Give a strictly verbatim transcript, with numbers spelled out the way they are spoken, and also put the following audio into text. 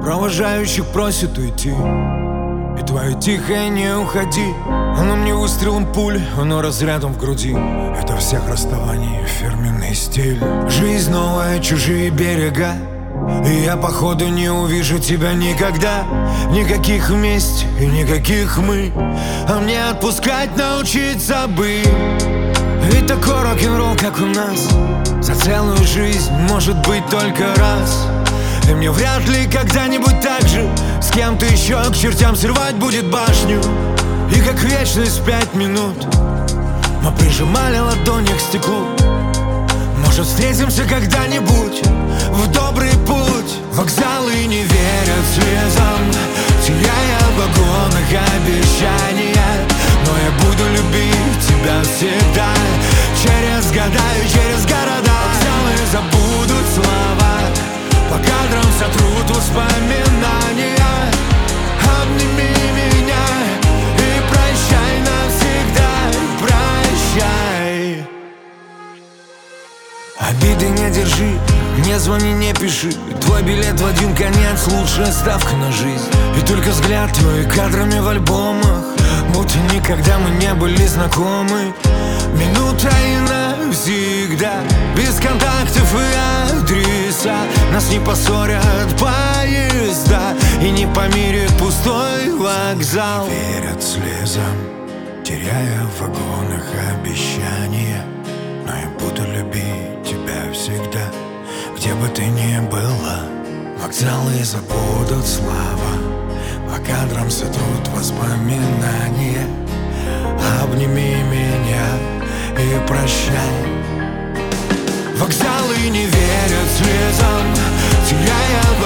провожающих просит уйти. И твое тихое «не уходи», оно мне выстрелом пуль, оно разрядом в груди. Это всех расставаний фирменный стиль. Жизнь новая, чужие берега, и я походу не увижу тебя никогда. Никаких вместе и никаких мы, а мне отпускать научиться бы. Ведь такой рок-н-ролл, как у нас, за целую жизнь может быть только раз. И мне вряд ли когда-нибудь так же с кем-то еще к чертям срывать будет башню. И как вечность пять минут мы прижимали ладони к стеклу. Может, встретимся когда-нибудь в добрый путь. Вокзалы не верят слезам, теряя в вагонах обещания. Но я буду любить тебя всегда, через года и через города. Вокзалы забудут слова, по кадрам сотрут воспоминания. Обними меня и прощай навсегда, прощай. Обиды не держи, не звони, не пиши. Твой билет в один конец, лучшая ставка на жизнь. И только взгляд твой кадрами в альбомах, будто никогда мы не были знакомы. Минута и навсегда, без контактов и адреса. Нас не поссорят поезда и не помирит пустой вокзал. Верят слезам, теряя в вагонах обещания. Но я буду любить тебя всегда, где бы ты ни была. Вокзалы забудут слова, по кадрам сотрут воспоминания. Обними меня и прощай. Вокзалы не верят слезам, теряя